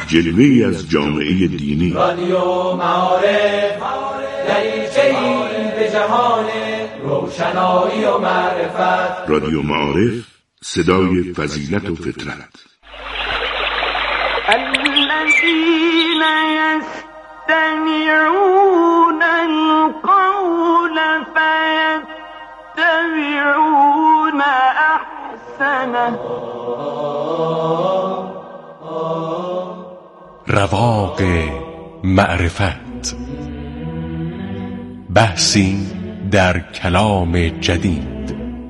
جلوه‌ای از جامعه دینی. رادیو معارف دریچه‌ای به جهان روشنایی و معرفت. رادیو معارف، صدای فضیلت و فطرت. الذين يستمعون القول فيتبعون احسنه. رواق معرفت، بحثی در کلام جدید.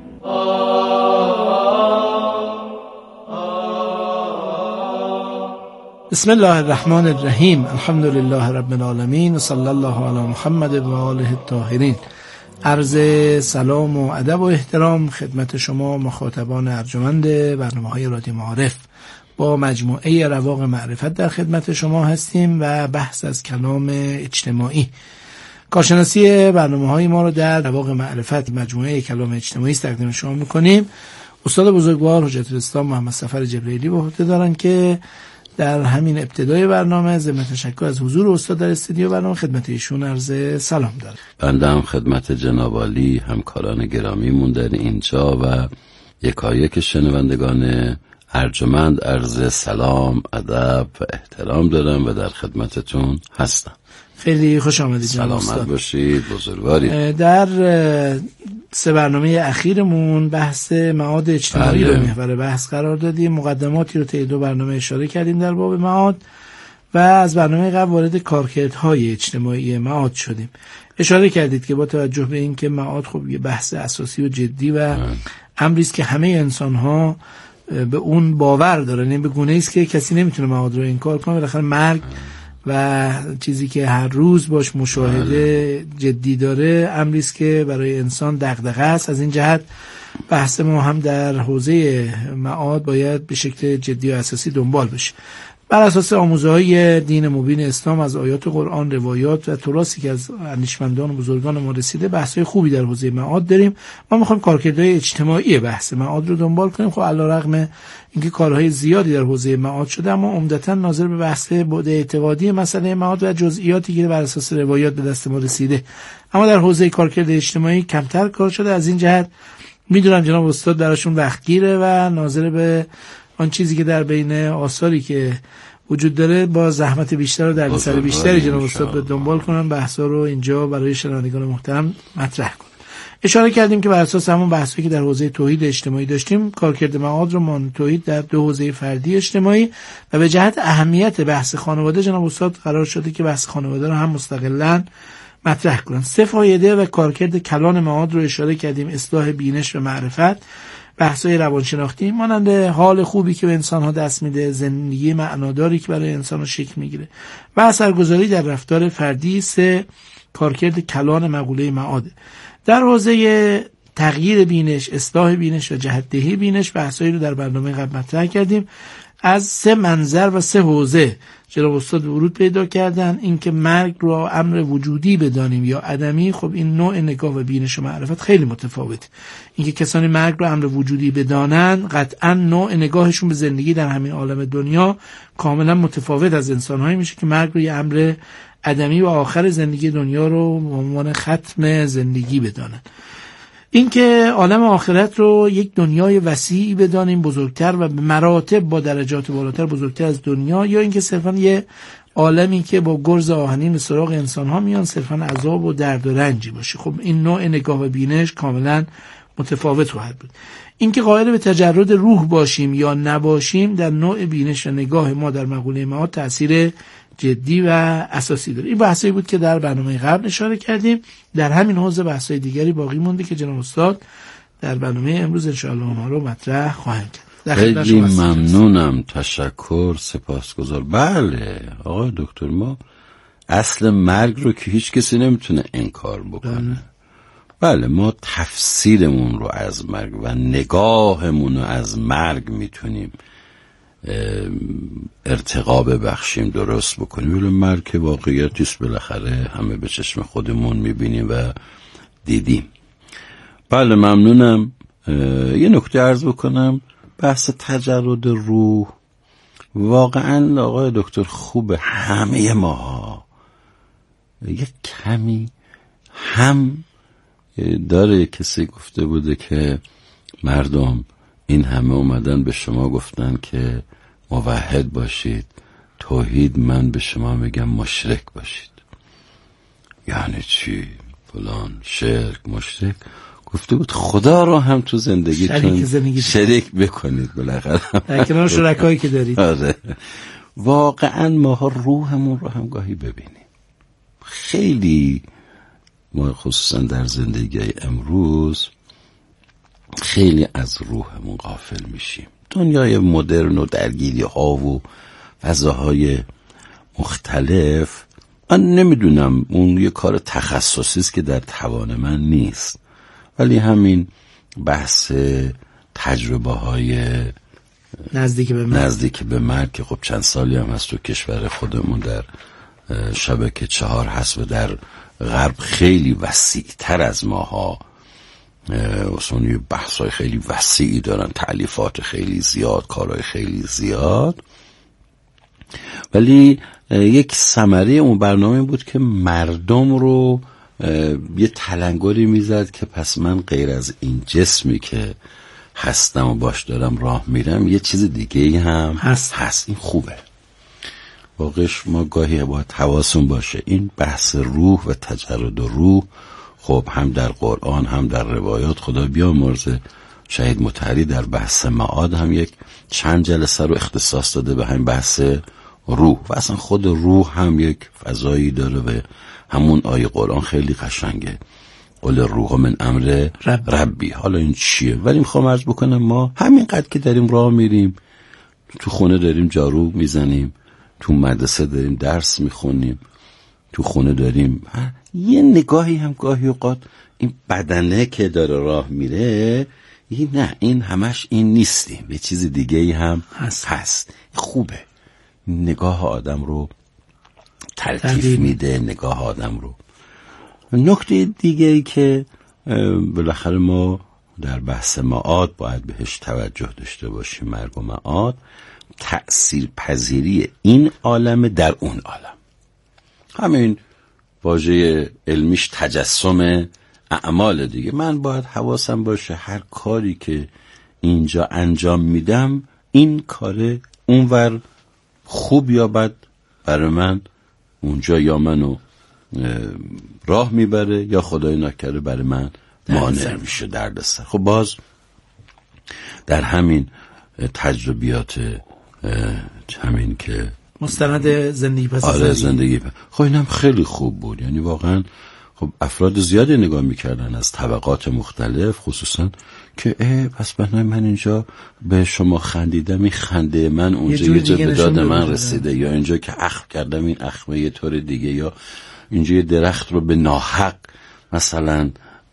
بسم الله الرحمن الرحیم. الحمد لله رب العالمین و صلی الله علی محمد و آله الطاهرین. عرض سلام و ادب و احترام خدمت شما مخاطبان ارجمند برنامه‌های رادیو معارف. با مجموعه رواق معرفت در خدمت شما هستیم و بحث از کلام اجتماعی. کارشناسی برنامه‌های ما رو در رواق معرفت مجموعه کلام اجتماعی تقدیم شما می‌کنیم. استاد بزرگوار حجت الاسلام محمد صفر جبرئیلی به عهده دارن که در همین ابتدای برنامه ضمن تشکر از حضور استاد در استودیو برنامه خدمت ایشون عرض سلام دارم. بنده هم خدمت جناب عالی همکاران گرامیمون در اینجا و یکایک شنوندگان ارجمند عرض سلام، ادب و احترام دارم و در خدمتتون هستم. خیلی خوش آمدید جناب استاد. سلامت باشید، بزرگوارید. در سه برنامه اخیرمون بحث معاد اجتماعی رو محور بحث قرار دادیم. مقدماتی رو طی دو برنامه اشاره کردیم در باب معاد و از برنامه قبل وارد کارکردهای اجتماعی معاد شدیم. اشاره کردید که با توجه به این که معاد خب یه بحث اساسی و جدی و امری است که همه انسان‌ها به اون باور دارن، یعنی به گونه‌ای است که کسی نمیتونه معاد رو انکار کنه. بالاخره مرگ و چیزی که هر روز باش مشاهده جدی داره امری است که برای انسان دغدغه است. از این جهت بحث ما هم در حوزه معاد باید به شکل جدی و اساسی دنبال بشه. بر اساس آموزه‌های دین مبین اسلام از آیات قرآن، روایات و تراثی که از اندیشمندان و بزرگان ما رسیده، بحث‌های خوبی در حوزه معاد داریم. ما می‌خوایم کارکردهای اجتماعی بحث معاد رو دنبال کنیم. خب علی‌رغم اینکه کارهای زیادی در حوزه معاد شده، اما عمدتاً ناظر به بحث بعد اعتقادی مسئله معاد و جزئیاتی که بر اساس روایات به دست ما رسیده. اما در حوزه کارکرد اجتماعی کمتر کار شده. از این جهت می‌دونم جناب استاد براشون وقتگیره و ناظر به آن چیزی که در بین آثاری که وجود داره با زحمت بیشتر و دردسر بیشتری جناب استاد به دنبال کنن بحثا رو اینجا برای شنوندگان محترم مطرح کنن. اشاره کردیم که بر اساس همون بحثی که در حوزه توحید اجتماعی داشتیم، کارکرد معاد رو مان توحید در دو حوزه فردی اجتماعی و به جهت اهمیت بحث خانواده جناب استاد قرار شده که بحث خانواده رو هم مستقلاً مطرح کنن. سه فایده و کارکرد کلان معاد رو اشاره کردیم: اصلاح بینش و معرفت، بحث‌های روانشناختی مانند حال خوبی که به انسان‌ها دست میده، زندگی معناداری که برای انسان‌ها شکل میگیره و اثرگذاری در رفتار فردی. سه کارکرد کلان مقوله معاده. در حوزه تغییر بینش، اصلاح بینش و جهت‌دهی بینش بحثایی رو در برنامه قبل مطرح کردیم. از سه منظر و سه حوزه جناب استاد ورود پیدا کردن. اینکه مرگ رو امر وجودی بدانیم یا عدمی، خب این نوع نگاه و بینش و معرفت خیلی متفاوت. اینکه کسانی مرگ رو امر وجودی بدانن، قطعا نوع نگاهشون به زندگی در همین عالم دنیا کاملا متفاوت از انسان‌هایی میشه که مرگ رو یه امر عدمی و آخر زندگی دنیا رو به عنوان ختم زندگی بدانن. اینکه عالم آخرت رو یک دنیای وسیعی بدانیم، بزرگتر و به مراتب با درجات بالاتر بزرگتر از دنیا، یا اینکه صرفا یه عالمی که با گرز آهنین به سراغ انسان‌ها میان صرفا عذاب و درد و رنجی باشه. خب این نوع نگاه و بینش کاملا متفاوت خواهد بود. اینکه قائل به تجرد روح باشیم یا نباشیم در نوع بینش و نگاه ما در مقوله معاد تأثیر جدی و اساسی داره. این بحثی بود که در برنامه قبل اشاره کردیم. در همین حوزه بحث‌های دیگری باقی مونده که جناب استاد در برنامه امروز ان شاء الله اونها رو مطرح خواهند کرد. خیلی ممنونم، تشکر، سپاسگزار. بله آقای دکتر، ما اصل مرگ رو که هیچ کسی نمیتونه انکار بکنه. بله ما تفسیرمون رو از مرگ و نگاهمون رو از مرگ میتونیم ارتقا ببخشیم، درست بکنیم. ولی مرگ که واقعیتیست، بالاخره همه به چشم خودمون میبینیم و دیدیم. بله ممنونم. یه نکته عرض بکنم، بحث تجرد روح واقعا آقای دکتر خوبه همه ماها یک کمی هم داره. کسی گفته بوده که مردم این همه اومدن به شما گفتن که موحد باشید، توحید من به شما میگم مشرک باشید. یعنی چی؟ فلان شرک مشرک. گفته بود خدا رو هم تو زندگیتون شریک بکنید بالاخره در کنار شرکایی که دارید. آره. واقعا ما روحمون رو هم گاهی ببینیم. خیلی ما خصوصا در زندگی امروز خیلی از روحمون غافل میشیم. دنیای مدرن و درگیری ها و فضاهای مختلف، من نمیدونم اون یه کار تخصصی است که در توان من نیست، ولی همین بحث تجربه های نزدیک به مرگ که خب چند سالی هم هست تو کشور خودمون در شبکه 4 هست و در غرب خیلی وسیع تر از ماها، اصلا یه بحث های خیلی وسیعی دارن، تألیفات خیلی زیاد، کارهای خیلی زیاد. ولی یک ثمره اون برنامه بود که مردم رو یه تلنگری میزد که پس من غیر از این جسمی که هستم و باش دارم راه میرم یه چیز دیگه هم هست. این خوبه. واقعش ما گاهی باید حواسون باشه این بحث روح و تجرد روح. خب هم در قرآن هم در روایات خدا بیامرزه شهید مطهری در بحث معاد هم یک چند جلسه رو اختصاص داده به همین بحث روح و اصلا خود روح هم یک فضایی داره و همون آیه قرآن خیلی قشنگه، قل روح من امر ربی. حالا این چیه؟ ولی میخوام عرض بکنم ما همینقدر که داریم راه میریم، تو خونه داریم جارو میزنیم، تو مدرسه داریم درس میخونیم، تو خونه داریم یه نگاهی هم گاهی اوقات این بدنه که داره راه میره نه این همش این نیستیم، یه چیز دیگه ای هم هست. خوبه نگاه آدم رو تلطیف میده، نگاه آدم رو. نکته دیگه ای که بالاخره ما در بحث معاد باید بهش توجه داشته باشیم، مرگ و معاد، تأثیر پذیری این عالم در اون عالم. همین واژه علمیش تجسم اعمال دیگه. من باید حواسم باشه هر کاری که اینجا انجام میدم این کار اونور خوب یا بد برای من اونجا یا منو راه میبره یا خدای نکرده برای من مانع میشه، دردسر. خب باز در همین تجربیات همین که مستند زندگی پس از زندگی خب اینم خیلی خوب بود. یعنی واقعا خب افراد زیادی نگاه میکردن از طبقات مختلف، خصوصا که پس بنای من اینجا به شما خندیدم، این خنده من اونجا یه جا به داد من رسیده، یا اینجا که اخم کردم این اخمه یه طور دیگه، یا اینجا یه درخت رو به ناحق مثلا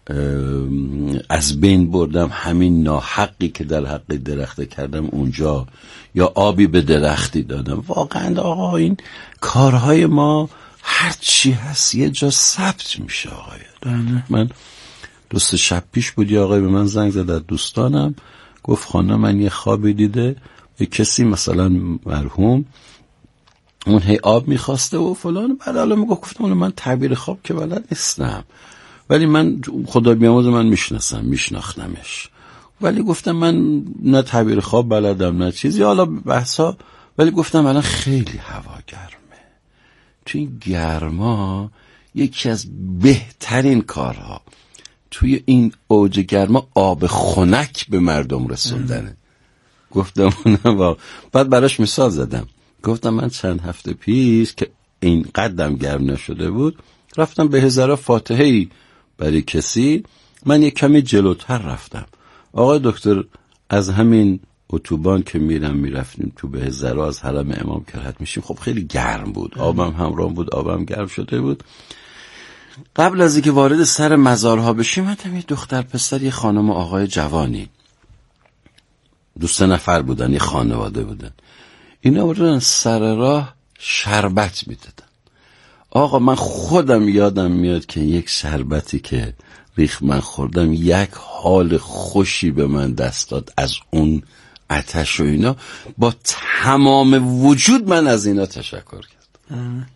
از بین بردم، همین ناحقی که در حق درخت کردم اونجا، یا آبی به درختی دادم. واقعا آقا این کارهای ما هر چی هست یه جا ثبت میشه. آقای من دوست شب پیش بود یه آقای به من زنگ زد از دوستانم، گفت خانم من یه خوابی دیده، یه کسی مثلا مرحوم اون هی آب میخواسته و فلان. بعد حالا گفتم من تعبیر خواب که بلد نیستم، ولی من خدا بیامرزه من میشناختمش، ولی گفتم من نه تعبیر خواب بلدم نه چیزی، حالا بحثا. ولی گفتم الان خیلی هوا گرمه، توی این گرما یکی از بهترین کارها توی این اوج گرما آب خنک به مردم رسوندنه. گفتم بعد براش مثال زدم، گفتم من چند هفته پیش که این قدم گرم نشده بود رفتم به هزارا فاتحه‌ای برای کسی، من یک کمی جلوتر رفتم. آقای دکتر از همین اتوبان که میرفتیم تو به هزارا از حرم امام کرد میشیم، خب خیلی گرم بود، آبم همراه بود، آبم گرم شده بود. قبل از اینکه وارد سر مزارها بشیم یه دختر پسر یه خانم و آقای جوانی 2-3 نفر بودن، یه خانواده بودن، اینا بودن سر راه شربت میدادن. آقا من خودم یادم میاد که یک شربتی که ریخ من خوردم یک حال خوشی به من دست داد از اون آتش و اینا، با تمام وجود من از اینا تشکر کردم.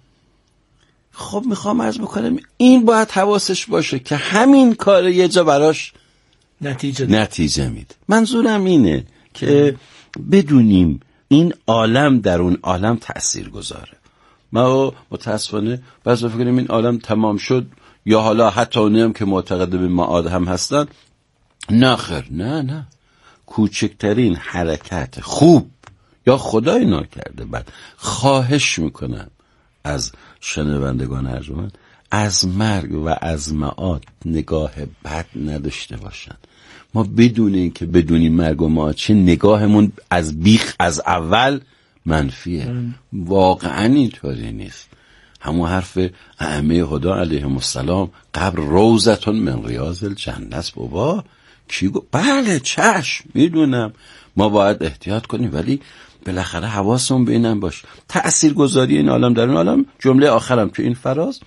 خب میخوام عرض بکنم این باید حواسش باشه که همین کار یه جا براش نتیجه میده. منظورم اینه که بدونیم این عالم در اون عالم تأثیر گذاره. ما متاسفانه بعضی فکر کنیم این عالم تمام شد، یا حالا حتی اونیم که معتقد به معاد هم هستن، نه خیر، نه کوچکترین حرکت خوب یا خدای ناکرده بعد، خواهش میکنم از شنوندگان ارجمند از مرگ و از معاد نگاه بد نداشته باشن. ما بدون این که بدونیم مرگ و معاد چه، نگاهمون از بیخ از اول منفیه. واقعا اینطوری نیست. همون حرف ائمه هدی علیهم السلام، قبر روضة من ریاض الجنه، بابا کی گفت؟ بله چشم میدونم ما باید احتیاط کنیم، ولی بالاخره حواسمون به اینم باشه. تأثیرگذاری این عالم در اون عالم. جمله آخرم که این فراز،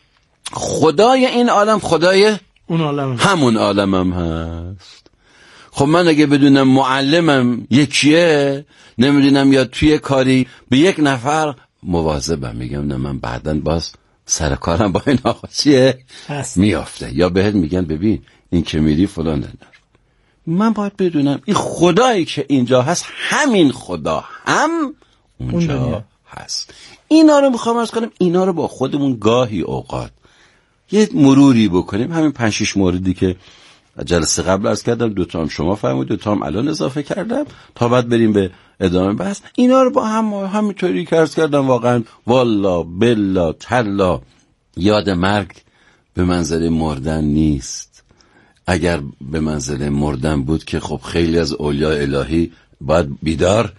خدای این عالم خدای اون عالم همون عالمم هست. خب من اگه بدونم معلمم یکیه، نمیدونم یا توی کاری به یک نفر مواظبم، میگم نه من بعداً باز سر کارم با این آقا چیه میافته، یا بهت میگن ببین این که میری فلان نه. من باید بدونم این خدایی که اینجا هست همین خدا هم اونجا هست. اینا رو میخوام عرض کنم، اینا رو با خودمون گاهی اوقات یه مروری بکنیم. همین 5-6 موردی که جلسه قبل عرض کردم، 2 تا هم شما فرمودید، 2 تا هم الان اضافه کردم تا بعد بریم به ادامه بحث. اینا رو با هم همینطوری که عرض کردم، واقعا والله بالله تلا یاد مرگ به منزله مردن نیست. اگر به منزله مردن بود که خب خیلی از اولیاء الهی باید بیدار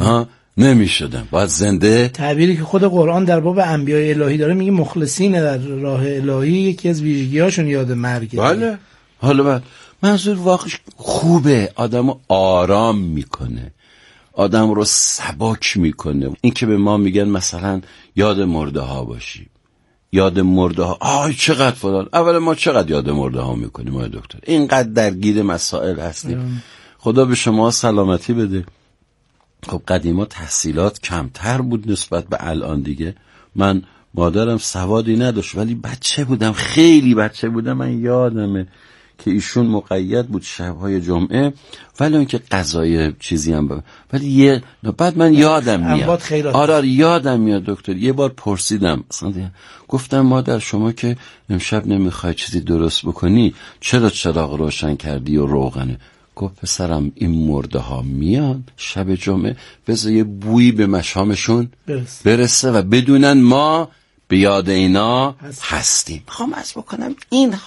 نمی شدن، باید زنده. تعبیری که خود قرآن در باب انبیاء الهی داره میگه مخلصین در راه الهی یکی از ویژگی‌هاشون یاد مرگه. بله. حالا بعد منظور واقعا خوبه، آدمو آرام میکنه، آدم رو سبک میکنه. این که به ما میگن مثلا یاد مرده ها باشی، یاد مرده ها، آی چقدر فلان. اول ما چقدر یاد مرده ها میکنیم آقای دکتر، اینقدر درگیر مسائل هستیم. خدا به شما سلامتی بده. خب قدیما تحصیلات کمتر بود نسبت به الان دیگه. من مادرم سوادی نداشت ولی بچه بودم، خیلی بچه بودم. من یادمه که ایشون مقید بود شب‌های جمعه، ولی اون که قضای چیزی هم ولی بعد من یادم میاد. آره یادم میاد دکتر. یه بار پرسیدم گفتم مادر شما که امشب نمیخوای چیزی درست بکنی، چرا چراغ روشن کردی و روغنه؟ گفت پسرم این مرده ها میان شب جمعه، بذار یه بویی به مشامشون برسه و بدونن ما به یاد اینا هستیم. میخوام عرض بکنم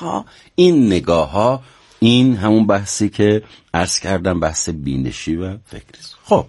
این نگاه ها، این همون بحثی که عرض کردم، بحث بینشی و فکریست. خب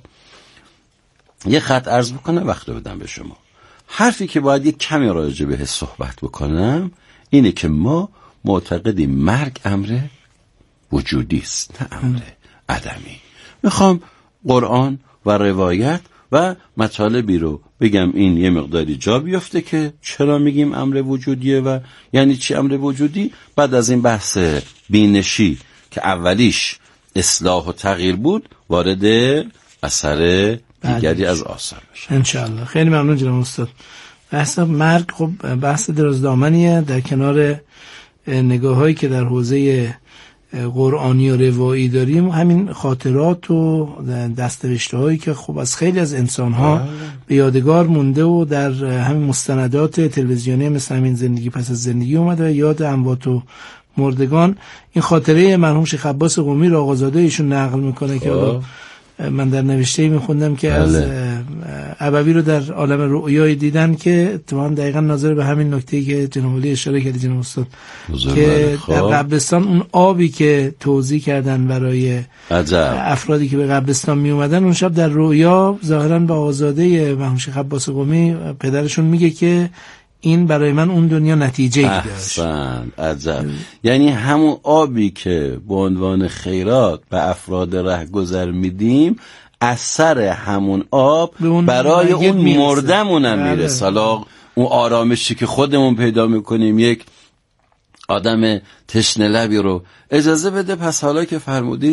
یه خط عرض بکنم وقت بدم به شما. حرفی که باید یک کمی راجع به صحبت بکنم اینه که ما معتقدیم مرگ امر وجودی است، نه امر عدمی. میخوام قرآن و روایت و مطالبی رو بگم، این یه مقداری جا بیفته که چرا میگیم امر وجودیه و یعنی چی امر وجودی. بعد از این بحث بینشی که اولیش اصلاح و تغییر بود، وارد اثر دیگری از آثار بشه انشاءالله. خیلی ممنون جناب استاد. بحث مرگ خب بحث درازدامنیه، در کنار نگاه‌هایی که در حوزه قرآنی و روایی داریم، همین خاطرات و دست‌نوشته‌هایی که خب از خیلی از انسان‌ها به یادگار مونده و در همین مستندات تلویزیونی مثل همین زندگی پس از زندگی اومده و یاد اموات و مردگان. این خاطره مرحوم شیخ عباس قمی را آقازاده ایشون نقل میکنه که من در نوشته‌ای میخوندم که از ابوی رو در عالم رؤیای دیدن که اتفاقا دقیقاً ناظر به همین نکته‌ای که جناب علی اشاره کردی جناب استاد، که در قبرستان اون آبی که توزیع کردن برای افرادی که به قبرستان می اومدن، اون شب در رؤیا ظاهراً به آقازاده مرحوم شیخ عباس قمی پدرشون میگه که این برای من اون دنیا نتیجه‌ای داشت. عجب. یعنی همون آبی که به عنوان خیرات به افراد رهگذر میدیم، اثر همون آب برای اون مردمونم میرسه. حالا اون آرامشی که خودمون پیدا میکنیم، یک آدم تشنه لبی رو اجازه بده. پس حالا که فرمودید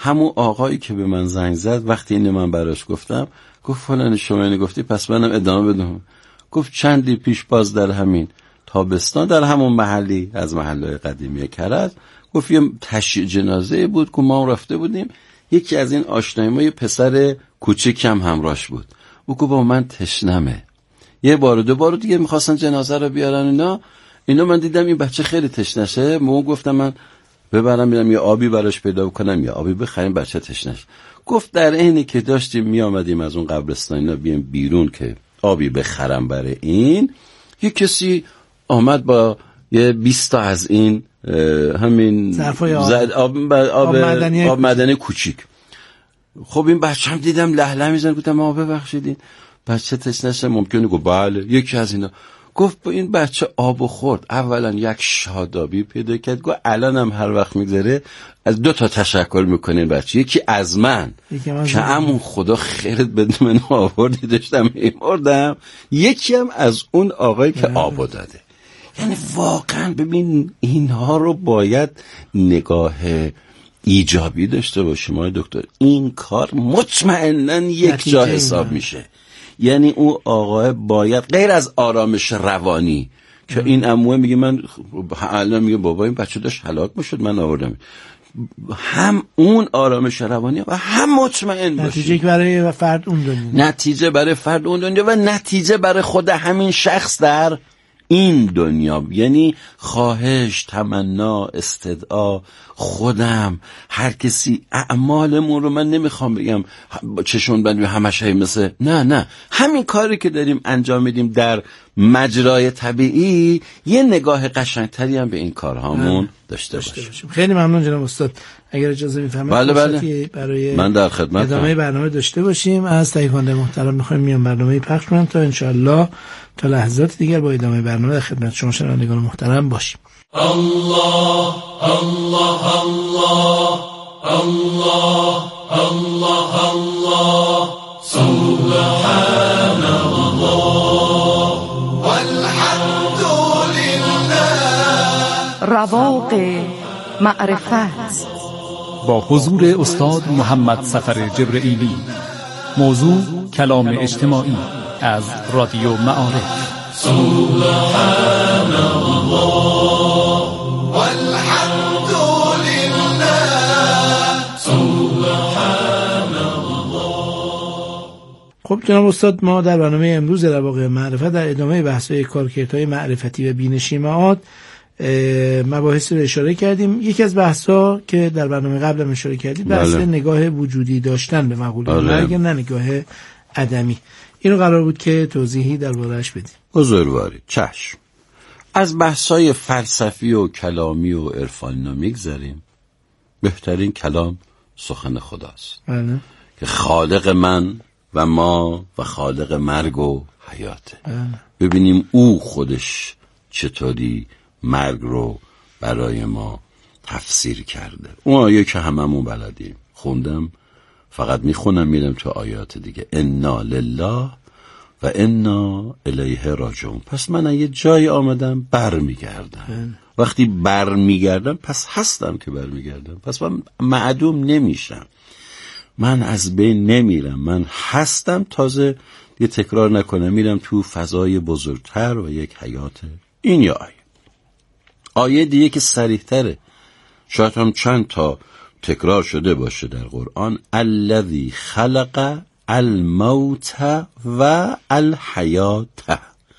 همون آقایی که به من زنگ زد وقتی اینو من براش گفتم، گفت فلان شما اینو گفتی پس منم ادامه بدم. گفت چندی پیش باز در همین تابستان در همون محلی از محلهای قدیمی کرج، گفت یه تشییع جنازه بود که ما رفته بودیم، یکی از این آشنای ما یه پسر کوچیک هم همراهش بود. او گفت با من تشنمه. یه بار دو بار دیگه میخواستن جنازه رو بیارن اینا من دیدم این بچه خیلی تشنشه، من گفتم من ببرم میرم یه آبی براش پیدا کنم یا آبی بخریم بچه تشنش. گفت در عینی که داشتیم میآمدیم از اون قبرستان اینا بیام بیرون که آبی بخرم برای این، یه کسی آمد با یه 20 تا از این همین آب معدنی کوچیک. خب این بچه هم دیدم لهله میزن، گفتم ما ببخشیدین بچه تشنشه ممکنه؟ گفت بله. یکی از اینا گفت با این بچه آب خورد، اولا یک شادابی پیدا کرد، گفت الان هم هر وقت میگذره از 2 تا تشکر میکنین بچه، یکی از من که همون خدا خیرت بده من آوردی داشتم میمردم، یکی هم از اون آقایی که آبو داده. یعنی واقعا ببین اینها رو باید نگاه ایجابی داشته باشیم آقای دکتر. این کار مطمئناً یک جا حساب میشه. یعنی اون آقای باید غیر از آرامش روانی که این عموه میگه من الان میگه بابا این بچه داشت هلاک میشد من آوردم، هم اون آرامش روانی و هم مطمئن باشی نتیجه برای فرد اون دنیا، نتیجه برای فرد اون دنیا و نتیجه برای خود همین شخص در این دنیا. یعنی خواهش، تمنا، استدعا، خودم، هر کسی اعمالمون رو من نمیخوام بگم چشون بندی همش مثل نه همین کاری که داریم انجام میدیم در مجرای طبیعی یه نگاه قشنگتری هم به این کارهامون داشته باشیم. خیلی ممنون جناب استاد. اگر اجازه میفرمایید بله. برای من در خدمت ادامه برنامه داشته باشیم. از تهیه کننده محترم میخوایم میان برنامه پخش کنم تا انشالله تا لحظات دیگر با ادامه برنامه در خدمت شما شنوندگان محترم باشیم. الله الله الله الله الله الله سبحان الله والحمد لله. رواق معرفت با حضور استاد محمد سفر جبرئیلی. موضوع کلام اجتماعی از رادیو معارف. سبحان الله والحمد لله. سبحان الله. خب جناب استاد، ما در برنامه امروز رواق معرفت در ادامه بحث‌های کارکردهای معرفتی و بینشی معاد مباحث رو اشاره کردیم. یکی از بحث‌ها که در برنامه قبل هم اشاره کردید بحث نگاه وجودی داشتن به مقوله مرگ، نه نگاه عدمی. اینو قرار بود که توضیحی درباره‌اش بدیم. بزرگواری چشم. از بحث‌های فلسفی و کلامی و عرفانی نمیگذریم. بهترین کلام سخن خداست. بله. که خالق من و ما و خالق مرگ و حیاته. ببینیم او خودش چطوری مرگ رو برای ما تفسیر کرده. اون آیه که هممون بلدیم، خوندم، فقط میخونم میرم تو آیات دیگه. انا لله و انا الیه راجعون. پس من یه جایی آمدم برمیگردم. وقتی برمیگردم پس هستم که برمیگردم، پس من معدوم نمیشم، من از بین نمیرم، من هستم. تازه یه تکرار نکنم میرم تو فضای بزرگتر و یک حیات. این یه آیه دیگه که صریح‌تره، شاید هم چند تا تکرار شده باشه در قرآن. الذی خلق الموت و الحیات.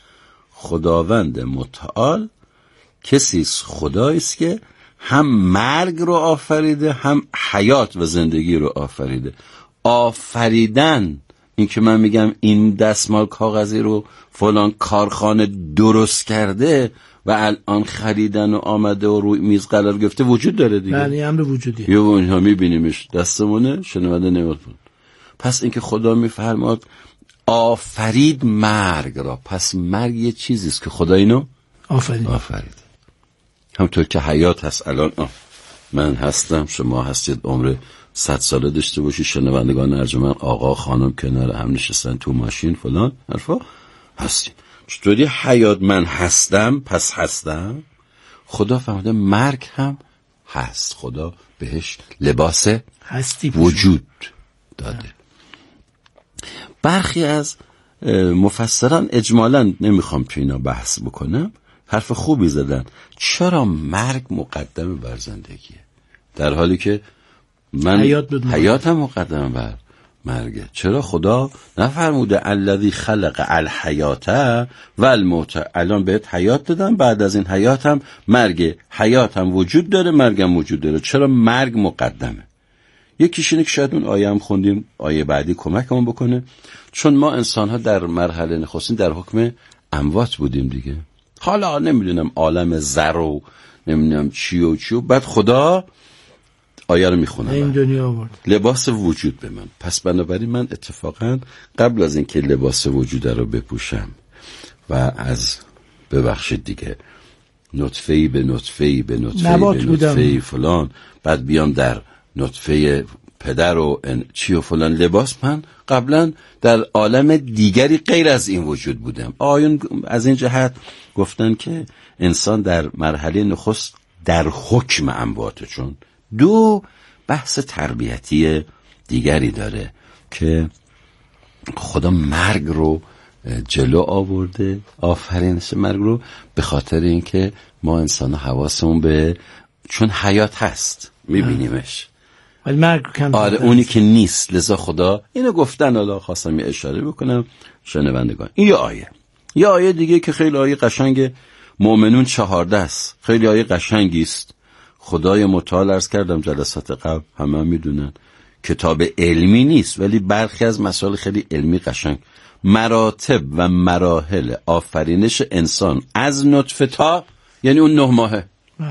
خداوند متعال کسیست، خداییست که هم مرگ رو آفریده هم حیات و زندگی رو آفریده. آفریدن، این که من میگم این دستمال کاغذی رو فلان کارخانه درست کرده و الان خریدن و آمده و روی میز قرار گرفته، وجود داره دیگه. بله، امر وجودی. یه اونها میبینیمش دستمونه، شنونده نمیدون. پس اینکه خدا میفرماد آفرید مرگ را، پس مرگ یه چیزیست که خدا اینو آفرید. همونطور که حیات هست. الان من هستم، شما هستید، عمر 100 ساله داشته باشی، شنوندگان ارجمند آقا خانم کنار هم نشستن تو ماشین فلان حرفا هستیم. چطوری حیات من هستم پس هستم؟ خدا فهمیده مرگ هم هست. خدا بهش لباس هستی وجود داده. برخی از مفسران اجمالاً نمیخوام تو اینا بحث بکنم، حرف خوبی زدن. چرا مرگ مقدم بر زندگیه در حالی که من حیاتم مقدم بر مرگه؟ چرا خدا نفرموده الذی خلق الحیات و الموت؟ الان بهت حیات دادم، بعد از این حیاتم مرگ، حیاتم وجود داره، مرگم وجود داره. چرا مرگ مقدمه؟ یکیش اینه که شاید اون آیه هم خوندیم، آیه بعدی کمکمون بکنه. چون ما انسان ها در مرحله نخستین در حکم اموات بودیم دیگه. حالا نمیدونم عالم زر و نمیدونم چی و چی و بعد خدا آیه رو میخونم این دنیا آورد لباس وجود به من. پس بنابراین من اتفاقا قبل از اینکه لباس وجود رو بپوشم و از ببخشید دیگه نطفه‌ای به نطفه‌ای به نطفه‌ای به نطفه‌ای فلان، بعد بیام در نطفه پدر و چی و فلان لباس، من قبلا در عالم دیگری غیر از این وجود بودم. آیون از این جهت گفتن که انسان در مرحله نخست در حکم امواته. چون دو بحث تربیتی دیگری داره که خدا مرگ رو جلو آورده، آفرینش مرگ رو، به خاطر اینکه ما انسان حواسمون به، چون حیات هست میبینیمش ولی مرگ کم آره اونی که نیست. لذا خدا اینو گفتن. حالا خواستم یه اشاره بکنم شنوندگان. این یه آیه دیگه که خیلی آیه قشنگ، مؤمنون 14 است، خیلی آیه قشنگی است. خدای متعال عرض کردم جلسات قبل، همه میدونن کتاب علمی نیست ولی برخی از مسائل خیلی علمی قشنگ، مراتب و مراحل آفرینش انسان از نطفه تا یعنی اون 9 ماهه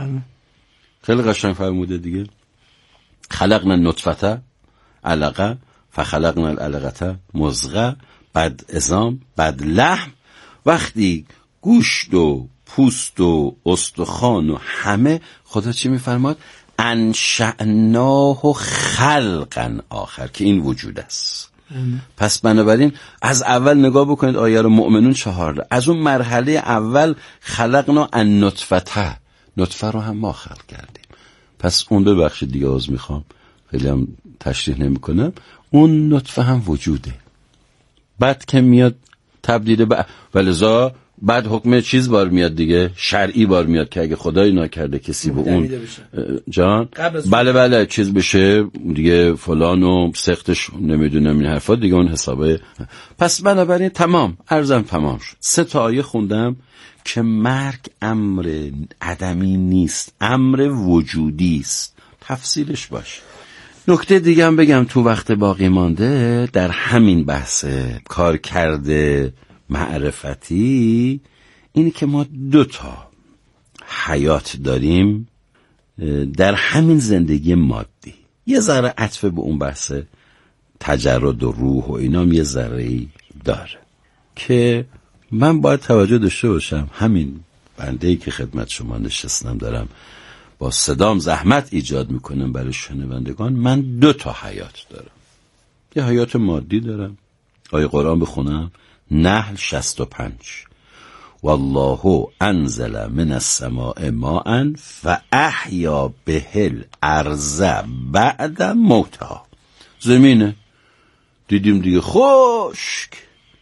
خیلی قشنگ فرموده دیگه. خلقنا النطفه علقه فخلقنا العلقه مضغه بعد عظام بعد لحم. وقتی گوشت و پوست و استخوان و همه، خدا چی میفرماد؟ انشأناه خلقا آخر، که این وجود است. پس بنابراین از اول نگاه بکنید آیه رو، مؤمنون 14 از اون مرحله اول خلقنا النطفه، نطفه رو هم ما خلق کردیم. پس اون ببخشید دیگه از میخوام خیلی هم تشریح نمی کنم، اون نطفه هم وجوده. بعد که میاد تبدیل به ولذا بعد حکم چیز بار میاد دیگه، شرعی بار میاد که اگه خدای ناکرده کسی به اون جان بله چیز بشه دیگه فلان و سختش نمیدونم این حرفا دیگه، اون حسابه. پس بنابراین تمام عرضم تمام شد. 3 تا آیه خوندم که مرگ امر عدمی نیست، امر وجودی است. تفصیلش باشه. نکته دیگه هم بگم تو وقت باقی مانده در همین بحث کار کرده معرفتی، اینی که ما 2 تا حیات داریم در همین زندگی مادی. یه ذره عطف به اون بحث تجرد و روح و اینام یه ذره‌ای داره که من باید توجه داشته باشم. همین بنده‌ای که خدمت شما نشستم دارم با صدام زحمت ایجاد میکنم برای شنوندگان. من 2 تا حیات دارم. یه حیات مادی دارم، آیه قرآن بخونم، نحل 65 والله انزل من السماء ماء فاحیا به الارض بعد موتها. زمینه دیدیم دیگه خشک،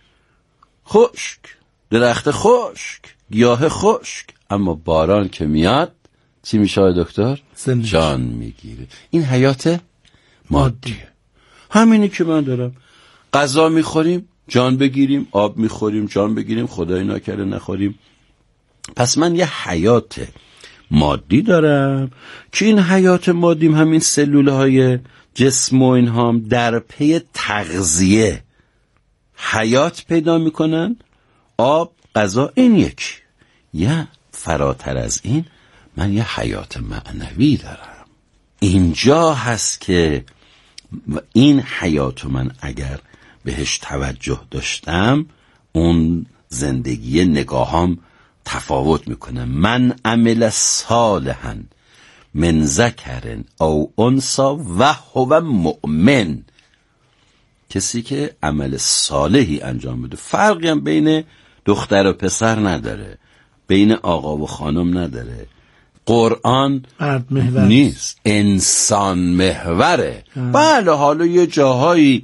درخت خشک، گیاه خشک، اما باران که میاد چی میشه دکتر؟ جان میگیره. این حیات مادیه. همینی که من دارم. غذا میخوریم جان بگیریم، آب میخوریم جان بگیریم، خدای ناکرده نخوریم. پس من یه حیات مادی دارم که این حیات مادیم همین سلوله های جسم و این هم در پی تغذیه حیات پیدا میکنن، آب، غذا. این یکی. یا فراتر از این من یه حیات معنوی دارم. اینجا هست که این حیات من اگر بهش توجه داشتم، اون زندگی نگاهام تفاوت میکنه. من عمل صالحا من ذکر او انثی و هو مؤمن، کسی که عمل صالحی انجام بده. فرقی هم بین دختر و پسر نداره، بین آقا و خانم نداره، قرآن نیست، انسان محوره. بله حالا یه جاهایی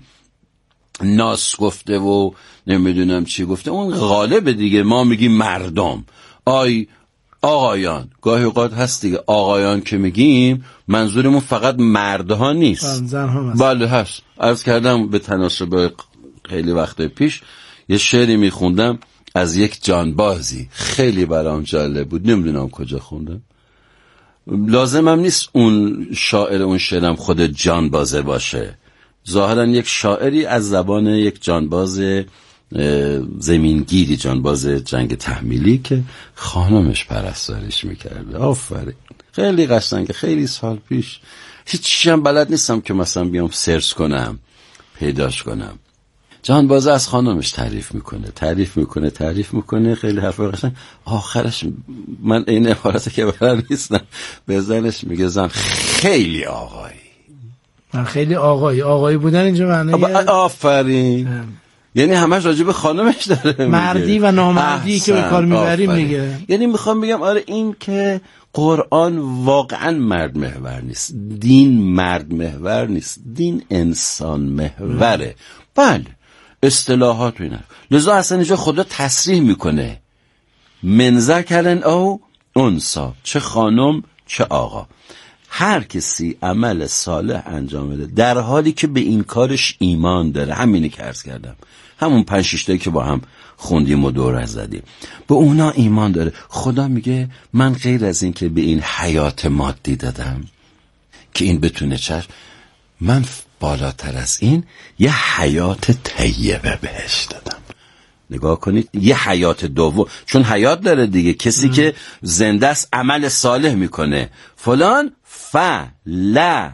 ناس گفته و نمیدونم چی گفته، اون غالبه دیگه. ما میگیم مردم، آقایان، گاهی اوقات هست دیگه آقایان که میگیم منظورمون فقط مردها نیست، بله هست. عرض کردم به تناسب خیلی وقت پیش یه شعری میخوندم از یک جانبازی، خیلی برام جالب بود، نمیدونم کجا خوندم. لازمم نیست اون شاعر اون شعرم خود جانبازه باشه، ظاهرا یک شاعری از زبان یک جانباز زمینگیری، جانباز جنگ تحمیلی که خانمش پرستاریش میکرده. آفرین، خیلی قشنگه. خیلی سال پیش، هیچی هم بلد نیستم که مثلا بیام سرچ کنم پیداش کنم. جانباز از خانمش تعریف میکنه، خیلی حرف قشنگ. آخرش من این عبارتی که بلد نیستم به زنش میگه زن خیلی آقایی. من خیلی آقایی بودن اینجا معنی آفرین، یعنی همش راجع به خانمش داره مردی و نامردی که به کار میبریم میگه. یعنی میخوام بگم آره این که قرآن واقعا مرد محور نیست، دین مرد محور نیست، دین انسان محوره. بله اصطلاحات اینا، لذا اصلا اینجا خدا تصریح میکنه من ذکر او انثی، چه خانم چه آقا، هر کسی عمل صالح انجام بده در حالی که به این کارش ایمان داره. همینی که عرض کردم، همون 5-6 تایی که با هم خوندیم و دور زدیم، به اونا ایمان داره. خدا میگه من غیر از این که به این حیات مادی دادم که این بتونه چشم، من بالاتر از این یه حیات طیبه بهش دادم. نگاه کنید، یه حیات دوم، چون حیات داره دیگه. کسی که زنده است عمل صالح میکنه، فلان فلا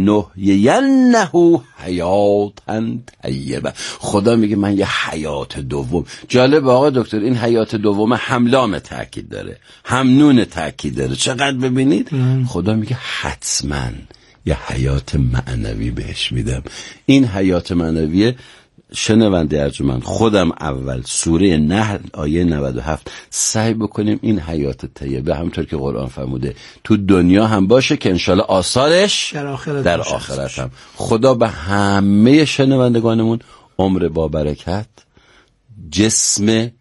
نحیینه حیاتا طیبه. خدا میگه من یه حیات دوم. جالب آقا دکتر، این حیات دوم هملام تاکید داره، همنون تاکید داره. چقدر ببینید خدا میگه حتما یه حیات معنوی بهش میدم. این حیات معنویه شنونده ارجمند، خودم اول سوره نحل آیه 97 سعی بکنیم این حیات طیبه همونطور که قرآن فرموده تو دنیا هم باشه که انشالله آثارش در آخرت هم. خدا به همه شنوندگانمون عمر با برکت، جسم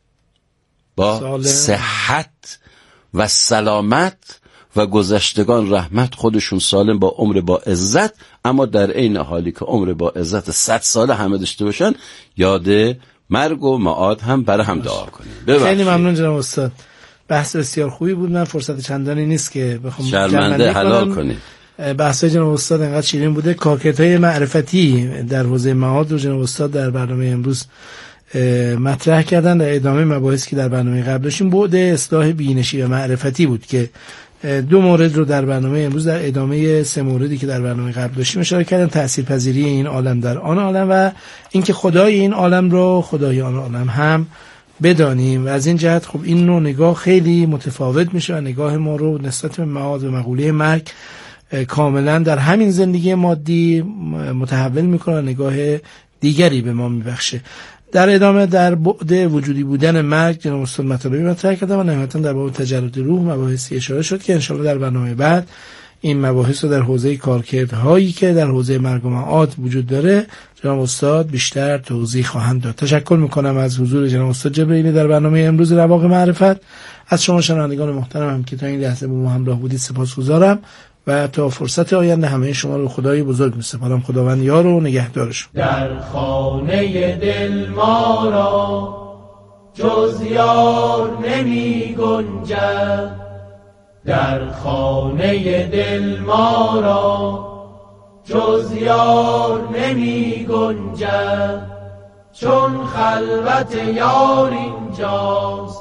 با صحت و سلامت و گذشتگان رحمت، خودشون سالم با عمر با عزت، اما در عین حالی که عمر با عزت 100 ساله همه داشته باشن، یاد مرگ و معاد هم برای هم دعا کنیم. خیلی ممنون جناب استاد، بحث بسیار خوبی بود. من فرصت چندانی نیست که بخوام شرمنده حلال کنیم. بحث جناب استاد انقدر شیرین بوده. کارکردهای معرفتی در حوزه معاد رو جناب استاد در برنامه امروز مطرح کردن. در ادامه مباحثی که در برنامه قبل داشتیم بعد اصلاح بینشی و معرفتی بود که 2 مورد رو در برنامه امروز در ادامه 3 موردی که در برنامه قبل داشتیم اشاره کردن. تأثیرپذیری این عالم در آن عالم و اینکه خدای این عالم رو خدای آن عالم هم بدانیم. و از این جهت خب این نوع نگاه خیلی متفاوت میشه و نگاه ما رو نسبت به معاد و مقوله مرگ کاملا در همین زندگی مادی متحول میکنه، نگاه دیگری به ما میبخشه. در ادامه در بعد وجودی بودن مرگ جناب استاد مطالبی مطرح کردم و نهایتاً در باب تجرد روح مباحثی اشاره شد که انشاءالله در برنامه بعد این مباحث رو در حوزه کارکردهایی که در حوزه مرگ و معاد وجود داره جناب استاد بیشتر توضیح خواهند داد. تشکر میکنم از حضور جناب استاد جبرئیلی در برنامه امروز رواق معرفت. از شما شنوندگان محترمم که تا این لحظه با ما همراه بودید سپاسگزارم و تا فرصت آینده همه شما رو خدای بزرگ می‌سپارم. خداوند یار و نگهدارشون. در خانه دل ما را جز یار نمی گنجد، در خانه دل ما را جز یار نمی گنجد، چون خلوت یار اینجاست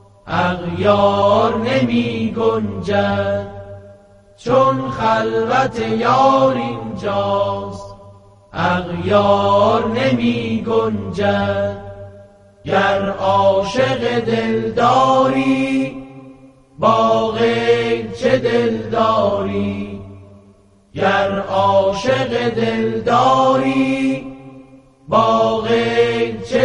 اغیار نمی گنجد، چون خلوت یار اینجاست اغیار نمی گنجد. گر عاشق دلداری با غیر چه دلداری، گر عاشق دلداری با غیر چه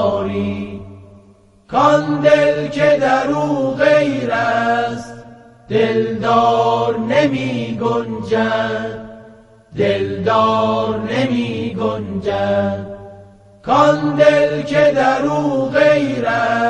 دلداری، کان دل که در او غیر است دلدار نمی گنجد، دلدار نمی گنجد، کان دل که در او غیرت